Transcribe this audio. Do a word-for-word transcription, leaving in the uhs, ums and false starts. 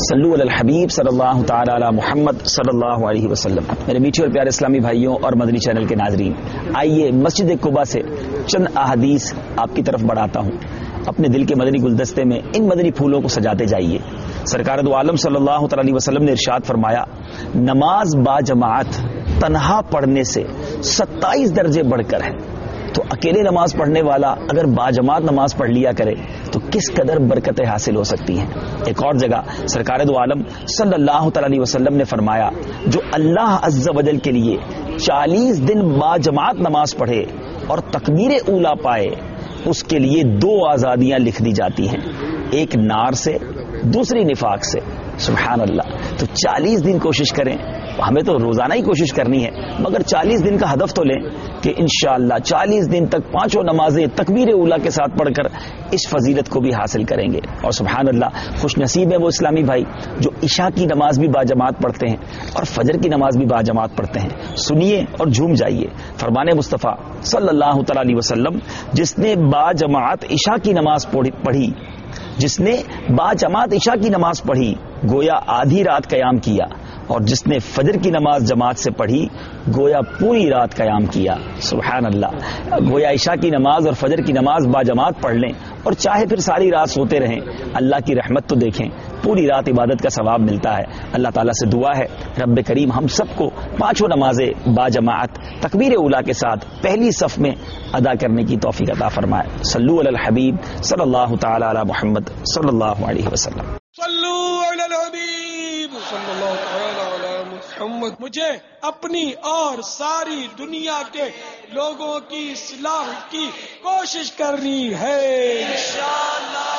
صلو علی الحبیب صلی اللہ تعالی علی محمد صلی اللہ علیہ وسلم۔ میرے میٹھے اور پیارے اسلامی بھائیوں اور مدنی چینل کے ناظرین، آئیے مسجد قباء سے چند احادیث آپ کی طرف بڑھاتا ہوں۔ اپنے دل کے مدنی گلدستے میں ان مدنی پھولوں کو سجاتے جائیے۔ سرکار دو عالم صلی اللہ تعالی علیہ وسلم نے ارشاد فرمایا، نماز با جماعت تنہا پڑھنے سے ستائیس درجے بڑھ کر ہے۔ تو اکیلے نماز پڑھنے والا اگر باجماعت نماز پڑھ لیا کرے تو کس قدر برکتیں حاصل ہو سکتی ہیں۔ ایک اور جگہ سرکار دو عالم صلی اللہ تعالی علیہ وسلم نے فرمایا، جو اللہ عز و جل کے لیے چالیس دن باجماعت نماز پڑھے اور تکبیر اولا پائے، اس کے لیے دو آزادیاں لکھ دی جاتی ہیں، ایک نار سے، دوسری نفاق سے۔ سبحان اللہ۔ تو چالیس دن کوشش کریں، ہمیں تو روزانہ ہی کوشش کرنی ہے، مگر چالیس دن کا ہدف تو لیں کہ انشاءاللہ چالیس دن تک پانچوں نمازیں تکبیر اولا کے ساتھ پڑھ کر اس فضیلت کو بھی حاصل کریں گے۔ اور سبحان اللہ، خوش نصیب ہے وہ اسلامی بھائی جو عشاء کی نماز بھی باجماعت پڑھتے ہیں اور فجر کی نماز بھی باجماعت پڑھتے ہیں۔ سنیے اور جھوم جائیے۔ فرمان مصطفیٰ صلی اللہ تعالی علیہ وسلم، جس نے باجماعت عشاء کی نماز پڑھی جس نے باجماعت عشاء کی نماز پڑھی گویا آدھی رات قیام کیا، اور جس نے فجر کی نماز جماعت سے پڑھی گویا پوری رات قیام کیا۔ سبحان اللہ۔ گویا عشاء کی نماز اور فجر کی نماز باجماعت پڑھ لیں اور چاہے پھر ساری رات سوتے رہیں، اللہ کی رحمت تو دیکھیں، پوری رات عبادت کا ثواب ملتا ہے۔ اللہ تعالیٰ سے دعا ہے رب کریم ہم سب کو پانچوں نمازیں باجماعت تکبیر اولا کے ساتھ پہلی صف میں ادا کرنے کی توفیق عطا فرمائے۔ صلو علی الحبیب صلی اللہ تعالی علی محمد صلی اللہ علیہ وسلم۔ صلو علی الحبیب صلی اللہ تعالی علی محمد۔ مجھے اپنی اور ساری دنیا کے لوگوں کی اصلاح کی کوشش کرنی ہے انشاءاللہ۔